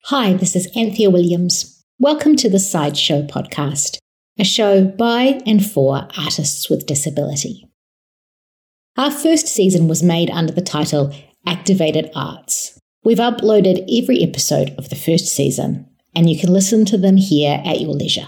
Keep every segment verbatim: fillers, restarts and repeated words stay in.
Hi, this is Anthea Williams. Welcome to the Sideshow podcast, a show by and for artists with disability. Our first season was made under the title Activated Arts. We've uploaded every episode of the first season, and you can listen to them here at your leisure.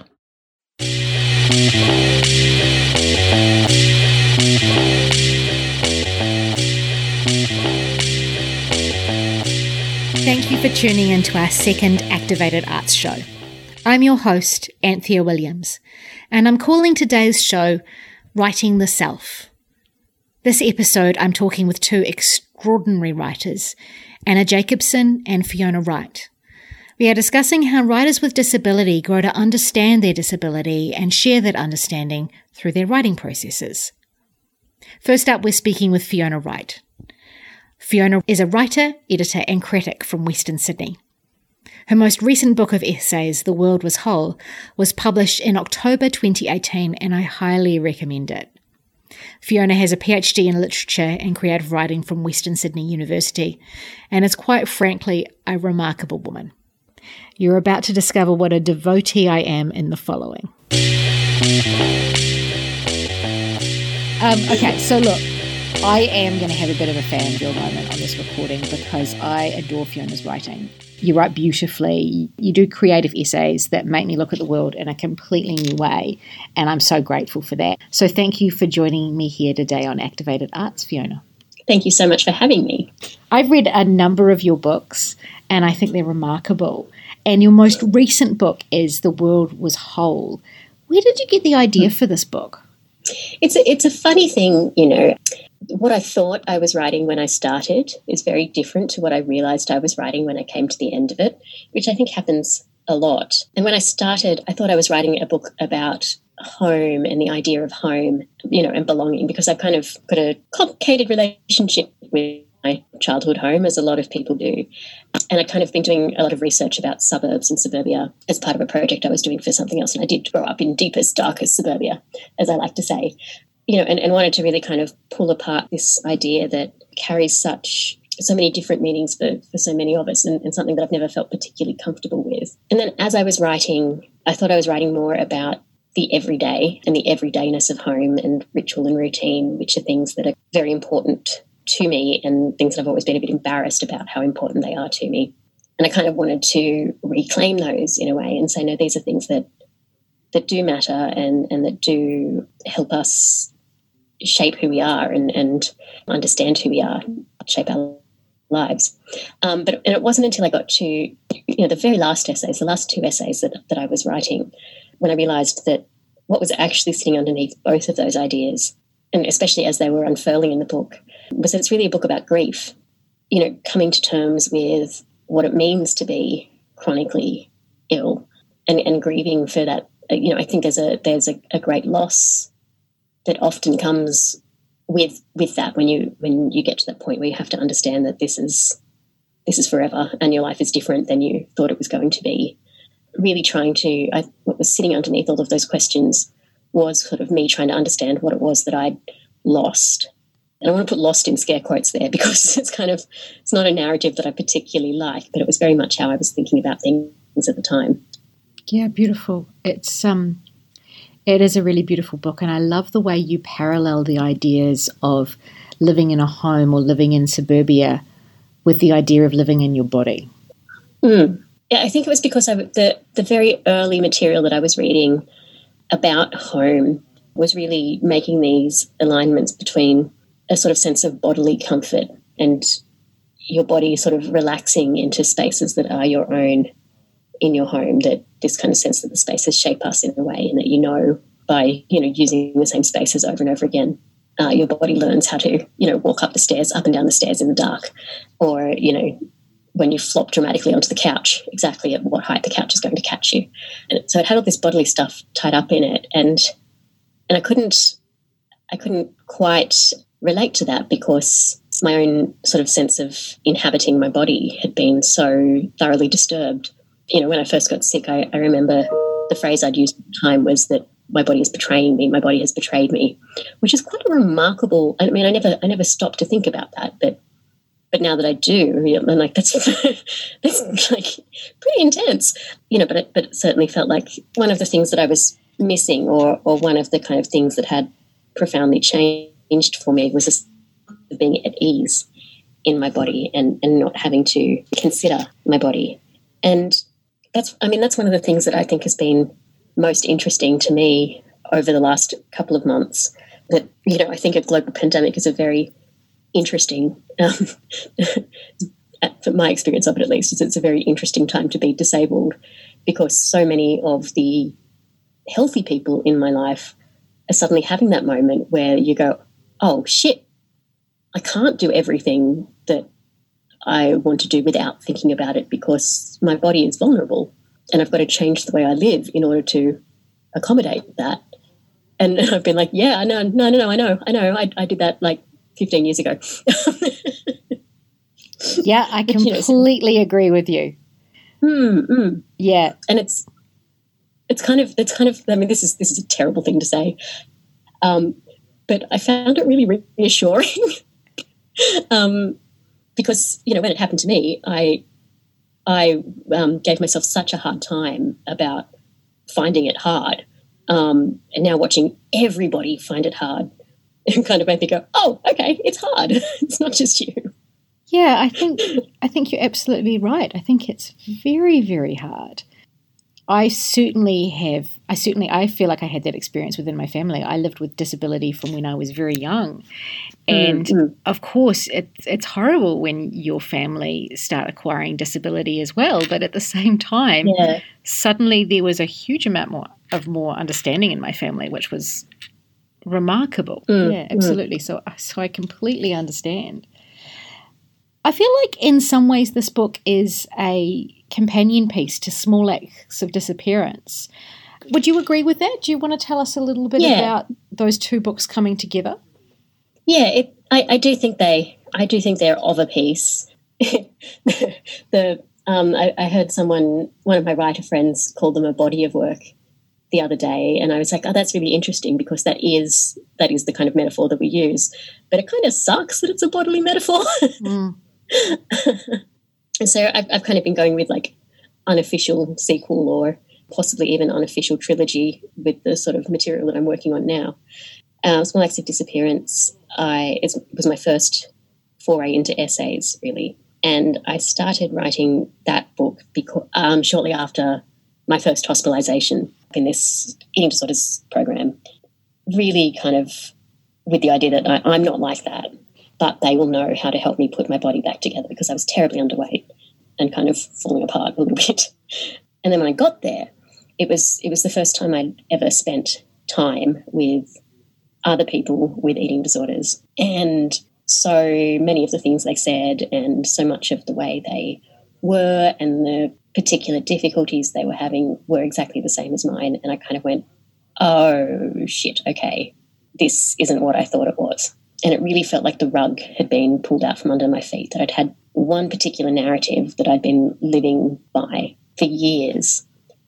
Thank you for tuning in to our second Activated Arts show. I'm your host, Anthea Williams, and I'm calling today's show Writing the Self. This episode, I'm talking with two extraordinary writers, Anna Jacobson and Fiona Wright. We are discussing how writers with disability grow to understand their disability and share that understanding through their writing processes. First up, we're speaking with Fiona Wright. Fiona is a writer, editor and critic from Western Sydney. Her most recent book of essays, The World Was Whole, was published in October twenty eighteen, and I highly recommend it. Fiona has a PhD in literature and creative writing from Western Sydney University and is quite frankly a remarkable woman. You're about to discover what a devotee I am in the following. Um, okay, so look, I am going to have a bit of a fangirl moment on this recording because I adore Fiona's writing. You write beautifully, you do creative essays that make me look at the world in a completely new way, and I'm so grateful for that. So thank you for joining me here today on Activated Arts, Fiona. Thank you so much for having me. I've read a number of your books, and I think they're remarkable. And your most recent book is The World Was Whole. Where did you get the idea for this book? It's a, it's a funny thing, you know. What I thought I was writing when I started is very different to what I realised I was writing when I came to the end of it, which I think happens a lot. And when I started, I thought I was writing a book about home and the idea of home, you know, and belonging, because I've kind of got a complicated relationship with my childhood home, as a lot of people do. And I kind of been doing a lot of research about suburbs and suburbia as part of a project I was doing for something else. And I did grow up in deepest, darkest suburbia, as I like to say. You know, and, and wanted to really kind of pull apart this idea that carries such so many different meanings for, for so many of us, and, and something that I've never felt particularly comfortable with. And then as I was writing, I thought I was writing more about the everyday and the everydayness of home and ritual and routine, which are things that are very important to me and things that I've always been a bit embarrassed about how important they are to me. And I kind of wanted to reclaim those in a way and say, no, these are things that that do matter and, and that do help us shape who we are and, and understand who we are, shape our lives. Um, but and it wasn't until I got to, you know, the very last essays, the last two essays that, that I was writing, when I realised that what was actually sitting underneath both of those ideas, and especially as they were unfurling in the book, was that it's really a book about grief, you know, coming to terms with what it means to be chronically ill and, and grieving for that. You know, I think there's a there's a, a great loss that often comes with with that when you when you get to that point where you have to understand that this is this is forever and your life is different than you thought it was going to be. Really trying to, I, what was sitting underneath all of those questions was sort of me trying to understand what it was that I'd lost. And I want to put lost in scare quotes there because it's kind of, it's not a narrative that I particularly like, but it was very much how I was thinking about things at the time. Yeah, beautiful. It's um, it is a really beautiful book, and I love the way you parallel the ideas of living in a home or living in suburbia with the idea of living in your body. Mm. Yeah, I think it was because I, the the very early material that I was reading about home was really making these alignments between a sort of sense of bodily comfort and your body sort of relaxing into spaces that are your own in your home, that this kind of sense that the spaces shape us in a way, and that, you know, by, you know, using the same spaces over and over again, uh, your body learns how to, you know, walk up the stairs, up and down the stairs in the dark, or, you know, when you flop dramatically onto the couch, exactly at what height the couch is going to catch you. And so it had all this bodily stuff tied up in it, and and I couldn't, I couldn't quite relate to that because my own sort of sense of inhabiting my body had been so thoroughly disturbed. You know, when I first got sick, I, I remember the phrase I'd used at the time was that my body is betraying me, my body has betrayed me, which is quite a remarkable, I mean, I never I never stopped to think about that, but but now that I do, you know, I'm like, that's, that's like pretty intense, you know, but it, but it certainly felt like one of the things that I was missing, or, or one of the kind of things that had profoundly changed for me, was this being at ease in my body and, and not having to consider my body. And that's, I mean, that's one of the things that I think has been most interesting to me over the last couple of months. That, you know, I think a global pandemic is a very interesting, um, from my experience of it at least, is it's a very interesting time to be disabled, because so many of the healthy people in my life are suddenly having that moment where you go, oh, shit, I can't do everything that I want to do without thinking about it, because my body is vulnerable and I've got to change the way I live in order to accommodate that. And I've been like, yeah, no, no, no, no, I know, I know. I, I did that like fifteen years ago. Yeah, I completely agree with you. Mm, mm. Yeah. And it's, it's kind of, it's kind of, I mean, this is, this is a terrible thing to say. Um, but I found it really reassuring. um, because, you know, when it happened to me, I, I um, gave myself such a hard time about finding it hard. Um, and now watching everybody find it hard, it kind of made me go, oh, okay, it's hard. It's not just you. Yeah, I think I think you're absolutely right. I think it's very, very hard. I certainly have, I certainly, I feel like I had that experience within my family. I lived with disability from when I was very young. And mm-hmm. of course, it, it's horrible when your family start acquiring disability as well. But at the same time, yeah. suddenly there was a huge amount more of more understanding in my family, which was remarkable. Mm-hmm. Yeah, absolutely. So, so I completely understand. I feel like in some ways this book is a companion piece to Small Acts of Disappearance. Would you agree with that? Do you want to tell us a little bit yeah. about those two books coming together? Yeah, it, I, I do think they, I do think they're of a piece. the um, I, I heard someone, one of my writer friends, call them a body of work the other day, and I was like, oh, that's really interesting, because that is that is the kind of metaphor that we use. But it kind of sucks that it's a bodily metaphor. Mm. And so I've, I've kind of been going with like unofficial sequel, or possibly even unofficial trilogy, with the sort of material that I'm working on now. Um, Small Acts of Disappearance I, it was my first foray into essays, really. And I started writing that book because, um, shortly after my first hospitalisation in this eating disorders program, really kind of with the idea that I, I'm not like that, but they will know how to help me put my body back together, because I was terribly underweight and kind of falling apart a little bit. And then when I got there, it was it was the first time I'd ever spent time with other people with eating disorders. And so many of the things they said, and so much of the way they were, and the particular difficulties they were having, were exactly the same as mine. And I kind of went, oh, shit, okay, this isn't what I thought it was. And it really felt like the rug had been pulled out from under my feet, that I'd had one particular narrative that I'd been living by for years,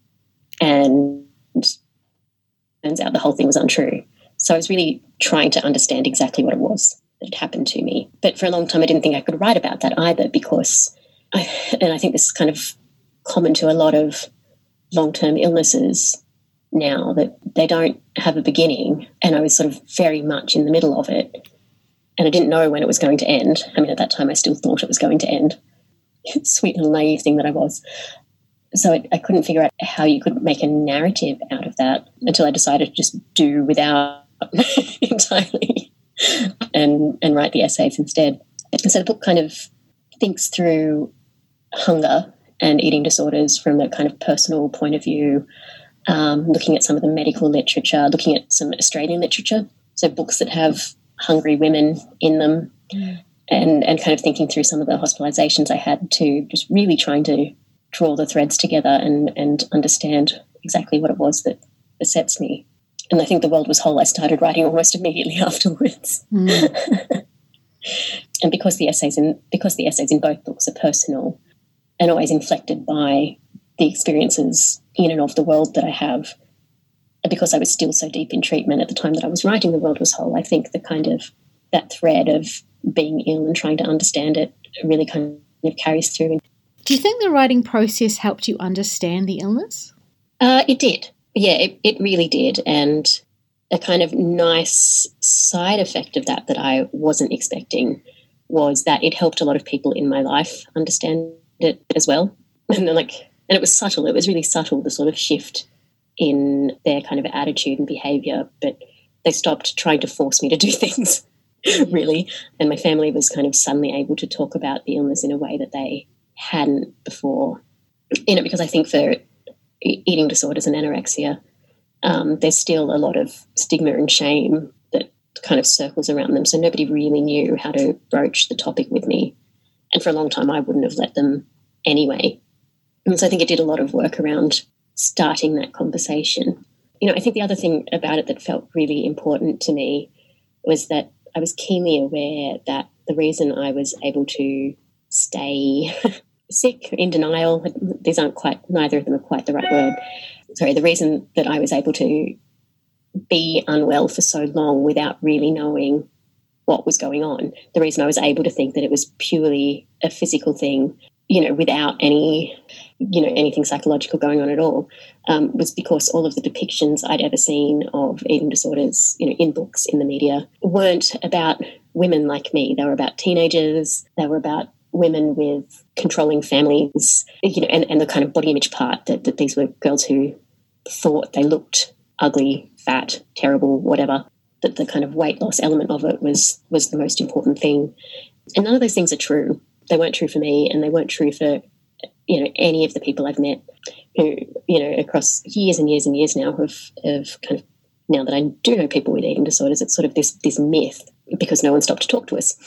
and turns out the whole thing was untrue. So I was really trying to understand exactly what it was that had happened to me. But for a long time I didn't think I could write about that either, because, I, and I think this is kind of common to a lot of long-term illnesses now, that they don't have a beginning, and I was sort of very much in the middle of it. And I didn't know when it was going to end. I mean, at that time, I still thought it was going to end. Sweet little naive thing that I was. So I, I couldn't figure out how you could make a narrative out of that until I decided to just do without entirely and, and write the essays instead. And so the book kind of thinks through hunger and eating disorders from a kind of personal point of view, um, looking at some of the medical literature, looking at some Australian literature, so books that have hungry women in them, mm. and, and kind of thinking through some of the hospitalizations I had, to just really trying to draw the threads together and, and understand exactly what it was that besets me. And I think The World Was Whole I started writing almost immediately afterwards. Mm. And because the essays in because the essays in both books are personal and always inflected by the experiences in and of the world that I have, and because I was still so deep in treatment at the time that I was writing The World Was Whole, I think the kind of that thread of being ill and trying to understand it really kind of carries through. Do you think the writing process helped you understand the illness? Uh, it did. Yeah, it, it really did. And a kind of nice side effect of that that I wasn't expecting was that it helped a lot of people in my life understand it as well. And then, like, and it was subtle. It was really subtle, the sort of shift in their kind of attitude and behaviour. But they stopped trying to force me to do things, really. And my family was kind of suddenly able to talk about the illness in a way that they hadn't before. You know, because I think for eating disorders and anorexia, um, there's still a lot of stigma and shame that kind of circles around them. So nobody really knew how to broach the topic with me. And for a long time, I wouldn't have let them anyway. And so I think it did a lot of work around starting that conversation. You know, I think the other thing about it that felt really important to me was that I was keenly aware that the reason I was able to stay sick, in denial, these aren't quite, neither of them are quite the right word. Sorry, the reason that I was able to be unwell for so long without really knowing what was going on, the reason I was able to think that it was purely a physical thing, you know, without any, you know, anything psychological going on at all, um, was because all of the depictions I'd ever seen of eating disorders, you know, in books, in the media, weren't about women like me. They were about teenagers. They were about women with controlling families, you know, and, and the kind of body image part that, that these were girls who thought they looked ugly, fat, terrible, whatever, that the kind of weight loss element of it was was the most important thing. And none of those things are true. They weren't true for me, and they weren't true for, you know, any of the people I've met who, you know, across years and years and years now have, have kind of, now that I do know people with eating disorders, it's sort of this this myth because no one stopped to talk to us.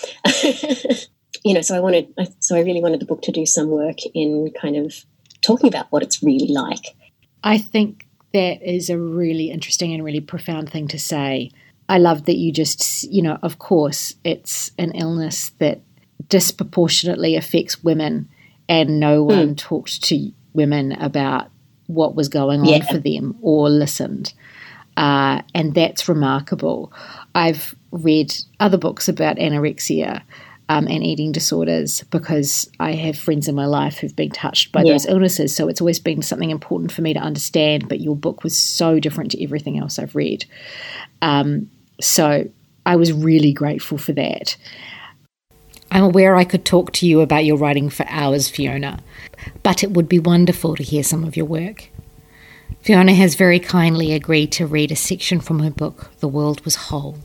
You know, so I wanted, so I really wanted the book to do some work in kind of talking about what it's really like. I think that is a really interesting and really profound thing to say. I love that you just, you know, of course, it's an illness that disproportionately affects women, and no one mm. talked to women about what was going on yeah. for them or listened. Uh, and that's remarkable. I've read other books about anorexia um, and eating disorders because I have friends in my life who've been touched by yeah. those illnesses. So it's always been something important for me to understand, but your book was so different to everything else I've read. Um, so I was really grateful for that. I'm aware I could talk to you about your writing for hours, Fiona, but it would be wonderful to hear some of your work. Fiona has very kindly agreed to read a section from her book, The World Was Whole.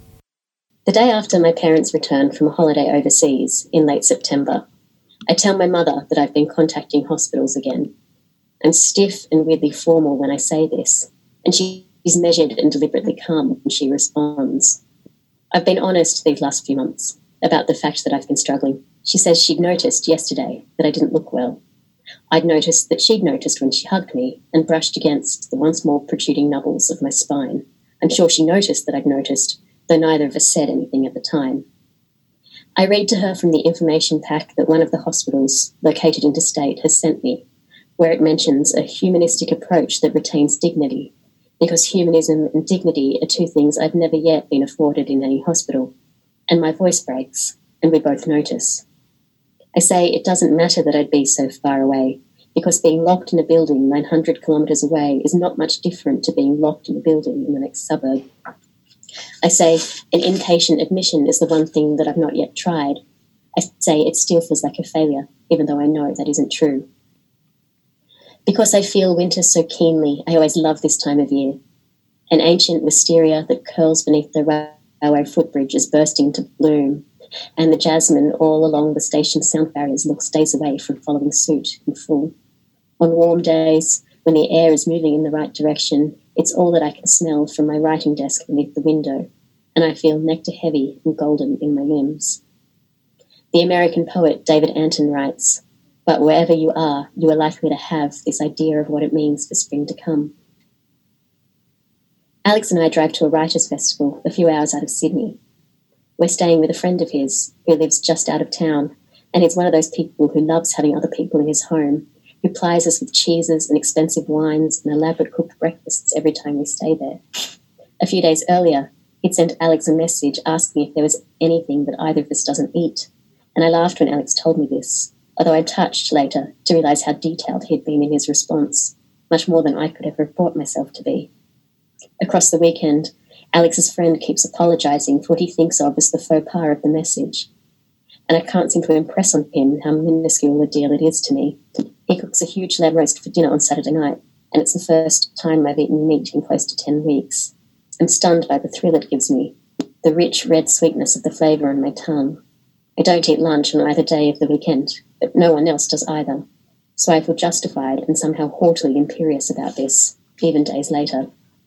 The day after my parents returned from a holiday overseas in late September, I tell my mother that I've been contacting hospitals again. I'm stiff and weirdly formal when I say this, and she's measured and deliberately calm when she responds. I've been honest these last few months about the fact that I've been struggling. She says she'd noticed yesterday that I didn't look well. I'd noticed that she'd noticed when she hugged me and brushed against the once more protruding nubbles of my spine. I'm sure she noticed that I'd noticed, though neither of us said anything at the time. I read to her from the information pack that one of the hospitals, located interstate, has sent me, where it mentions a humanistic approach that retains dignity, because humanism and dignity are two things I've never yet been afforded in any hospital. And my voice breaks, and we both notice. I say it doesn't matter that I'd be so far away, because being locked in a building nine hundred kilometres away is not much different to being locked in a building in the next suburb. I say an inpatient admission is the one thing that I've not yet tried. I say it still feels like a failure, even though I know that isn't true. Because I feel winter so keenly, I always love this time of year. An ancient wisteria that curls beneath the railway footbridge is bursting into bloom, and the jasmine all along the station's sound barriers looks days away from following suit in full. On warm days, when the air is moving in the right direction, it's all that I can smell from my writing desk beneath the window, and I feel nectar heavy and golden in my limbs. The American poet David Anton writes, "But wherever you are, you are likely to have this idea of what it means for spring to come." Alex and I drive to a writers' festival a few hours out of Sydney. We're staying with a friend of his who lives just out of town, and he's one of those people who loves having other people in his home, who plies us with cheeses and expensive wines and elaborate cooked breakfasts every time we stay there. A few days earlier, he'd sent Alex a message asking if there was anything that either of us doesn't eat, And I laughed when Alex told me this, although I touched later to realise how detailed he'd been in his response, much more than I could ever have brought myself to be. Across the weekend, Alex's friend keeps apologising for what he thinks of as the faux pas of the message. And I can't seem to impress on him how minuscule a deal it is to me. He cooks a huge lamb roast for dinner on Saturday night, and it's the first time I've eaten meat in close to ten weeks. I'm stunned by the thrill it gives me, the rich red sweetness of the flavour on my tongue. I don't eat lunch on either day of the weekend, but no one else does either. So I feel justified and somehow haughtily imperious about this, even days later.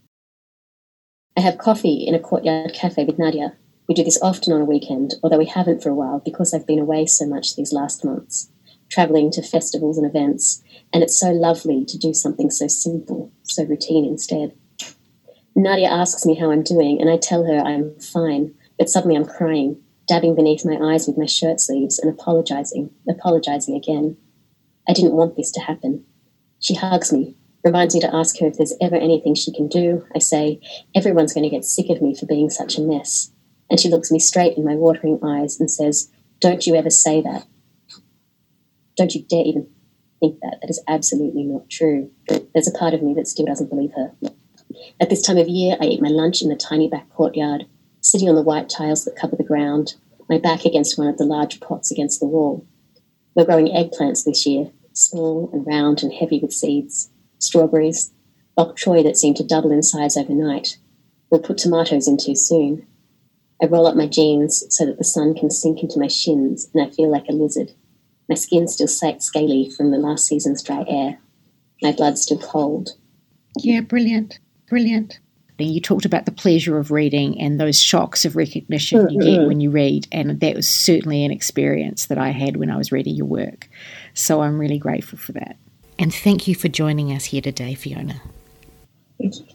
I have coffee in a courtyard cafe with Nadia. We do this often on a weekend, although we haven't for a while because I've been away so much these last months, travelling to festivals and events, and it's so lovely to do something so simple, so routine instead. Nadia asks me how I'm doing, and I tell her I'm fine, but suddenly I'm crying, dabbing beneath my eyes with my shirt sleeves and apologising, apologising again. I didn't want this to happen. She hugs me, reminds me to ask her if there's ever anything she can do. I say, everyone's going to get sick of me for being such a mess. And she looks me straight in my watering eyes and says, don't you ever say that. Don't you dare even think that. That is absolutely not true. There's a part of me that still doesn't believe her. At this time of year, I eat my lunch in the tiny back courtyard, sitting on the white tiles that cover the ground, my back against one of the large pots against the wall. We're growing eggplants this year, small and round and heavy with seeds, strawberries, bok choy that seem to double in size overnight. We'll put tomatoes in too soon. I roll up my jeans so that the sun can sink into my shins and I feel like a lizard. My skin's still scaly from the last season's dry air. My blood's still cold. Yeah, brilliant, brilliant. You talked about the pleasure of reading and those shocks of recognition mm-hmm. you get when you read, and that was certainly an experience that I had when I was reading your work. So I'm really grateful for that. And thank you for joining us here today, Fiona. Thank you.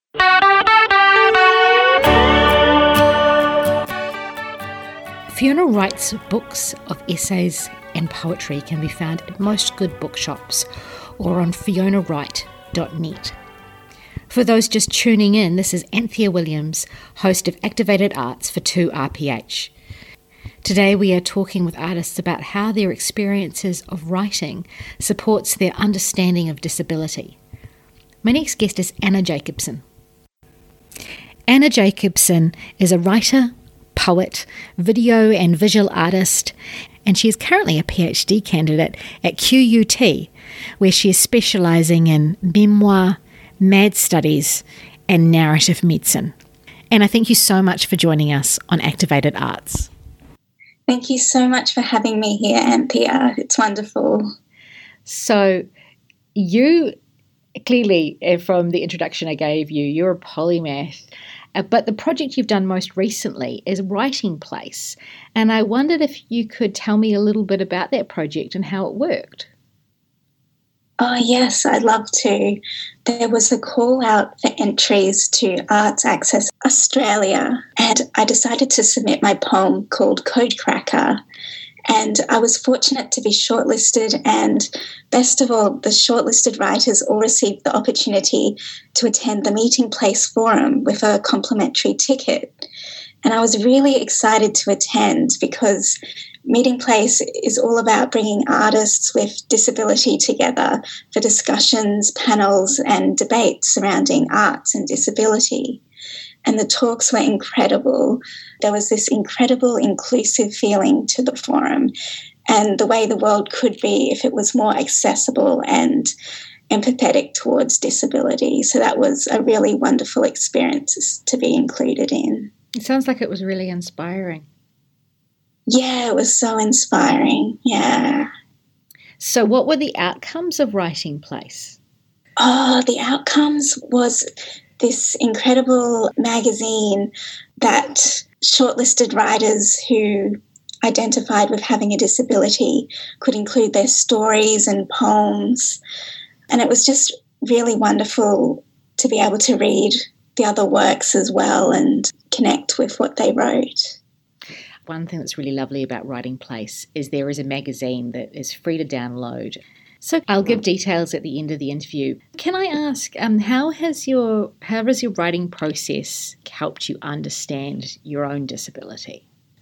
Fiona Wright's books of essays and poetry can be found at most good bookshops or on fiona wright dot net. For those just tuning in, this is Anthea Williams, host of Activated Arts for two R P H. Today we are talking with artists about how their experiences of writing supports their understanding of disability. My next guest is Anna Jacobson. Anna Jacobson is a writer, poet, video and visual artist, and she is currently a PhD candidate at Q U T, where she is specialising in memoir, mad studies, and narrative medicine. Anna, thank you so much for joining us on Activated Arts. Thank you so much for having me here, Anthea. It's wonderful. So you, clearly, from the introduction I gave you, you're a polymath. Uh, but the project you've done most recently is Writing Place. And I wondered if you could tell me a little bit about that project and how it worked. Oh, yes, I'd love to. There was a call out for entries to Arts Access Australia, and I decided to submit my poem called Codecracker. And I was fortunate to be shortlisted, and best of all, the shortlisted writers all received the opportunity to attend the Meeting Place Forum with a complimentary ticket. And I was really excited to attend because Meeting Place is all about bringing artists with disability together for discussions, panels, and debates surrounding arts and disability. And the talks were incredible. There was this incredible inclusive feeling to the forum and the way the world could be if it was more accessible and empathetic towards disability. So that was a really wonderful experience to be included in. It sounds like it was really inspiring. Yeah, it was so inspiring. Yeah. So what were the outcomes of Writing Place? Oh, the outcomes was this incredible magazine that shortlisted writers who identified with having a disability could include their stories and poems. And it was just really wonderful to be able to read the other works as well and connect with what they wrote. One thing that's really lovely about Writing Place is there is a magazine that is free to download. So I'll give details at the end of the interview. Can I ask, um, how has your how has your writing process helped you understand your own disability?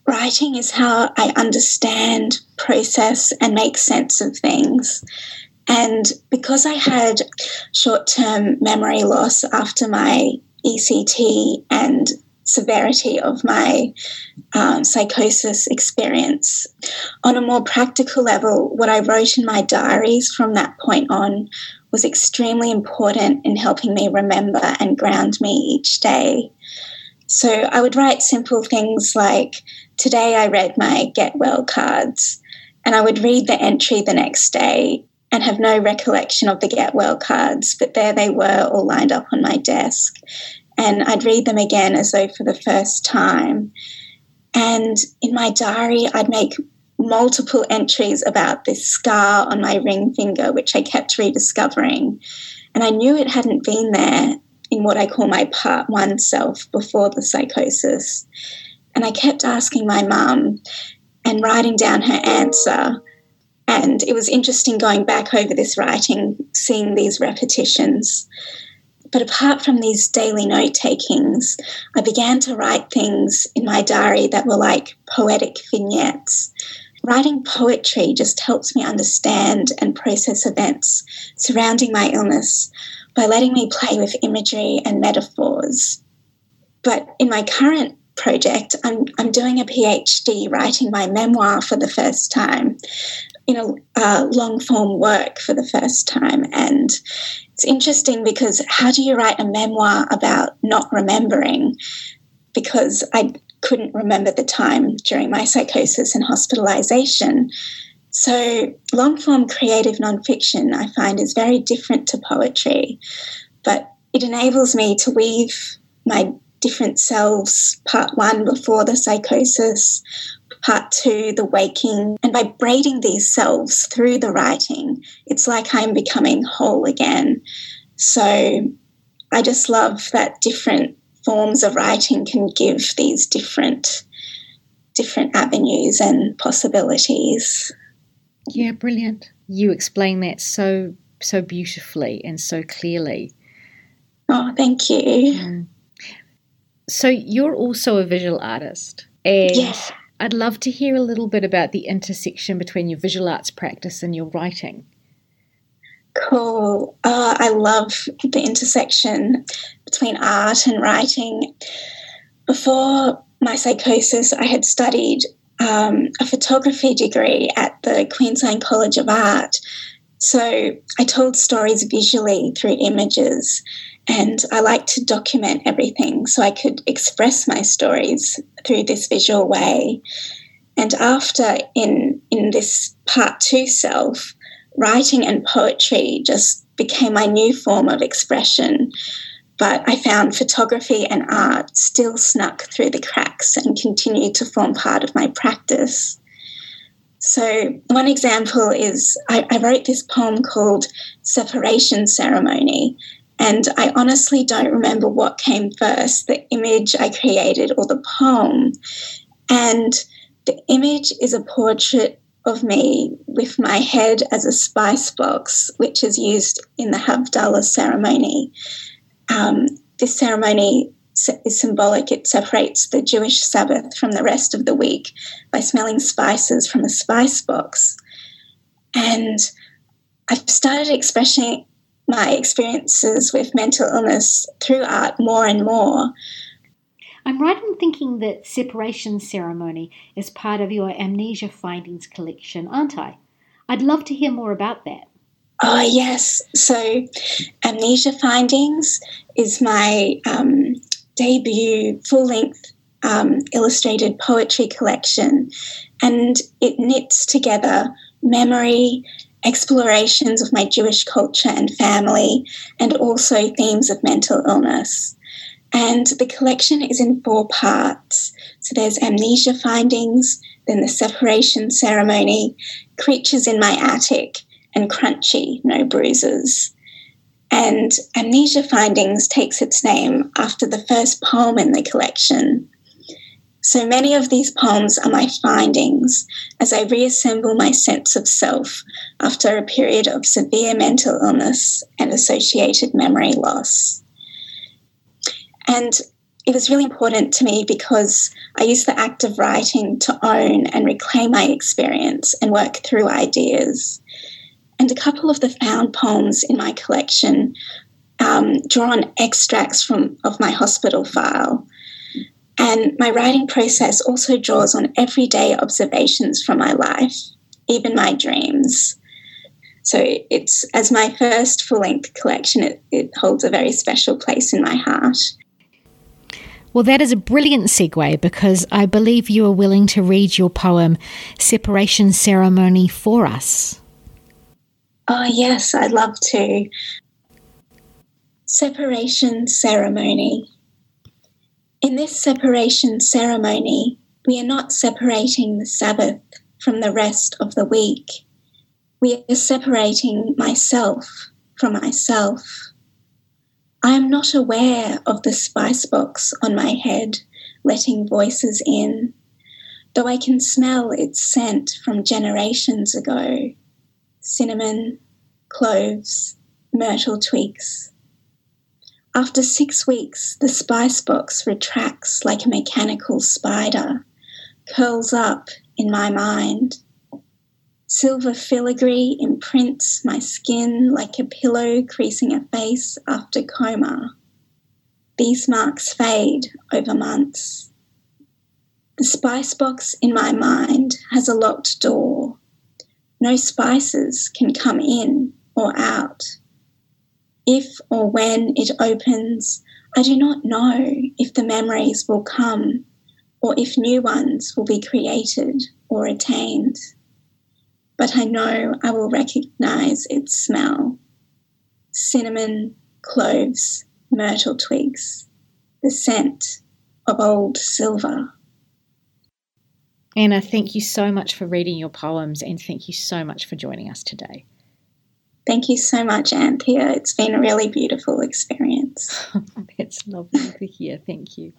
writing is how I understand, process, and make sense of things. And because I had short-term memory loss after my E C T and severity of my um, psychosis experience, on a more practical level, what I wrote in my diaries from that point on was extremely important in helping me remember and ground me each day. So I would write simple things like, today I read my Get Well cards, and I would read the entry the next day and have no recollection of the Get Well cards, but there they were all lined up on my desk. And I'd read them again as though for the first time. And in my diary, I'd make multiple entries about this scar on my ring finger, which I kept rediscovering. And I knew it hadn't been there in what I call my part one self before the psychosis. And I kept asking my mum and writing down her answer. And it was interesting going back over this writing, seeing these repetitions. But apart from these daily note-takings, I began to write things in my diary that were like poetic vignettes. Writing poetry just helps me understand and process events surrounding my illness by letting me play with imagery and metaphors. But in my current project, I'm, I'm doing a PhD writing my memoir for the first time, you know, uh, long-form work for the first time. And it's interesting because how do you write a memoir about not remembering? Because I couldn't remember the time during my psychosis and hospitalization. So long-form creative nonfiction, I find, is very different to poetry, but it enables me to weave my different selves, part one before the psychosis, part two, the waking, and by braiding these selves through the writing, it's like I'm becoming whole again. So I just love that different forms of writing can give these different different avenues and possibilities. Yeah, brilliant. You explain that so so beautifully and so clearly. Oh, thank you. Mm. So you're also a visual artist, and yeah. I'd love to hear a little bit about the intersection between your visual arts practice and your writing. Cool. Uh, I love the intersection between art and writing. Before my psychosis, I had studied um, a photography degree at the Queensland College of Art. So I told stories visually through images, and I like to document everything so I could express my stories through this visual way. And after, in, in this part two self, writing and poetry just became my new form of expression. But I found photography and art still snuck through the cracks and continued to form part of my practice. So one example is I, I wrote this poem called Separation Ceremony, and I honestly don't remember what came first, the image I created or the poem. And the image is a portrait of me with my head as a spice box, which is used in the Havdalah ceremony. Um, this ceremony is symbolic. It separates the Jewish Sabbath from the rest of the week by smelling spices from a spice box. And I've started expressing my experiences with mental illness through art more and more. I'm right in thinking that Separation Ceremony is part of your Amnesia Findings collection, aren't I? I'd love to hear more about that. Oh, yes. So Amnesia Findings is my um, debut full-length um, illustrated poetry collection, and it knits together memory, explorations of my Jewish culture and family, and also themes of mental illness. And the collection is in four parts. So there's Amnesia Findings, then the Separation Ceremony, Creatures in My Attic, and Crunchy, No Bruises. And Amnesia Findings takes its name after the first poem in the collection. So many of these poems are my findings as I reassemble my sense of self after a period of severe mental illness and associated memory loss. And it was really important to me because I use the act of writing to own and reclaim my experience and work through ideas. And a couple of the found poems in my collection um, draw on extracts from of my hospital file. And my writing process also draws on everyday observations from my life, even my dreams. So it's, as my first full-length collection, it, it holds a very special place in my heart. Well, that is a brilliant segue because I believe you are willing to read your poem, Separation Ceremony, for us. Oh, yes, I'd love to. Separation Ceremony. In this separation ceremony, we are not separating the Sabbath from the rest of the week. We are separating myself from myself. I am not aware of the spice box on my head, letting voices in, though I can smell its scent from generations ago. Cinnamon, cloves, myrtle twigs. After six weeks, the spice box retracts like a mechanical spider, curls up in my mind. Silver filigree imprints my skin like a pillow creasing a face after coma. These marks fade over months. The spice box in my mind has a locked door. No spices can come in or out. If or when it opens, I do not know if the memories will come or if new ones will be created or attained. But I know I will recognise its smell. Cinnamon, cloves, myrtle twigs, the scent of old silver. Anna, thank you so much for reading your poems and thank you so much for joining us today. Thank you so much, Anthea. It's been a really beautiful experience. That's lovely to hear. Thank you.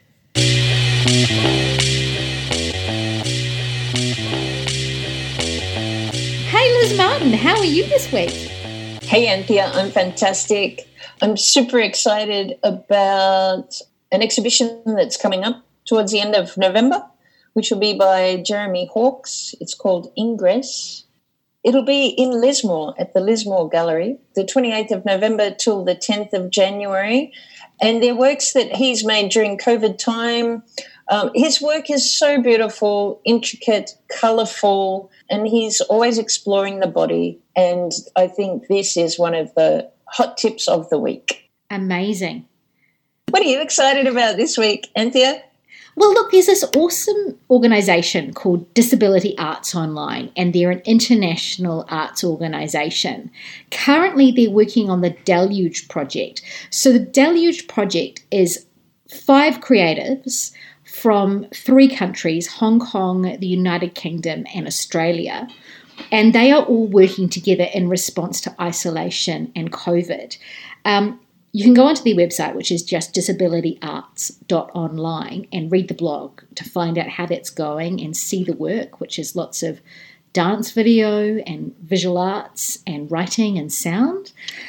Hey, Liz Martin, how are you this week? Hey, Anthea, I'm fantastic. I'm super excited about an exhibition that's coming up towards the end of November, which will be by Jeremy Hawkes. It's called Ingress. It'll be in Lismore at the Lismore Gallery, the twenty-eighth of November till the tenth of January. And they're works that he's made during COVID time. Um, his work is so beautiful, intricate, colourful, and he's always exploring the body. And I think this is one of the hot tips of the week. Amazing. What are you excited about this week, Anthea? Well, look, there's this awesome organisation called Disability Arts Online, and they're an international arts organisation. Currently, they're working on the Deluge Project. So the Deluge Project is five creatives from three countries, Hong Kong, the United Kingdom, and Australia. And they are all working together in response to isolation and COVID. Um, You can go onto their website, which is just disability arts dot online, and read the blog to find out how that's going and see the work, which is lots of dance video and visual arts and writing and sound.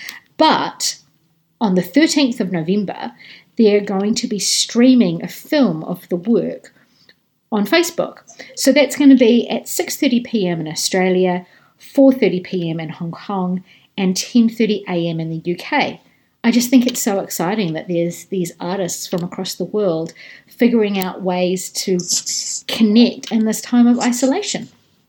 But on the thirteenth of November, they're going to be streaming a film of the work on Facebook. So that's going to be at six thirty p.m. in Australia, four thirty p.m. in Hong Kong, and ten thirty a.m. in the U K. I just think it's so exciting that there's these artists from across the world figuring out ways to connect in this time of isolation.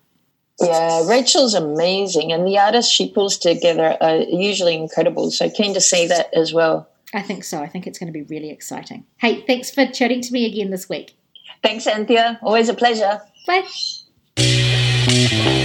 Yeah, Rachel's amazing, and the artists she pulls together are usually incredible, so keen to see that as well. I think so. I think it's going to be really exciting. Hey, thanks for chatting to me again this week. Thanks, Anthea. Always a pleasure. Bye.